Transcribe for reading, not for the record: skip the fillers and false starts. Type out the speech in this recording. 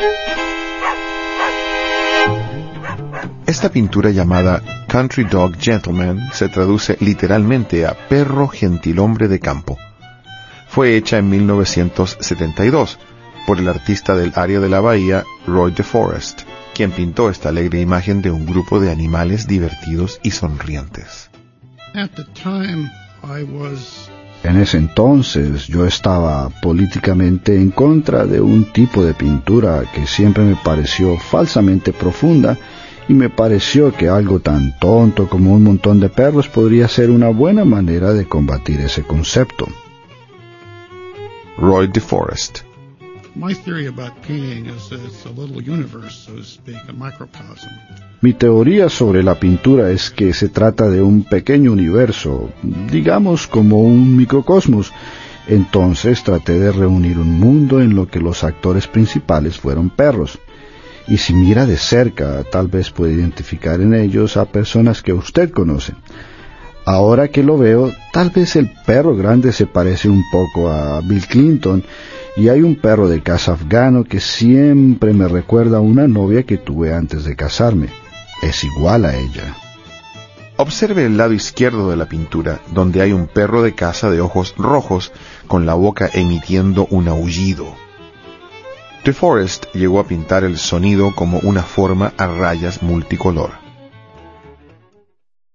Esta pintura llamada Country Dog Gentleman se traduce literalmente a perro gentilhombre de campo. Fue hecha en 1972 por el artista del área de la bahía Roy DeForest, quien pintó esta alegre imagen de un grupo de animales divertidos y sonrientes. En ese entonces yo estaba políticamente en contra de un tipo de pintura que siempre me pareció falsamente profunda, y me pareció que algo tan tonto como un montón de perros podría ser una buena manera de combatir ese concepto. Roy DeForest. Mi teoría sobre la pintura es que se trata de un pequeño universo, digamos como un microcosmos. Entonces traté de reunir un mundo en lo que los actores principales fueron perros. Y si mira de cerca, tal vez puede identificar en ellos a personas que usted conoce. Ahora que lo veo, tal vez el perro grande se parece un poco a Bill Clinton, y hay un perro de caza afgano que siempre me recuerda a una novia que tuve antes de casarme. Es igual a ella. Observe el lado izquierdo de la pintura, donde hay un perro de caza de ojos rojos con la boca emitiendo un aullido. DeForest llegó a pintar el sonido como una forma a rayas multicolor.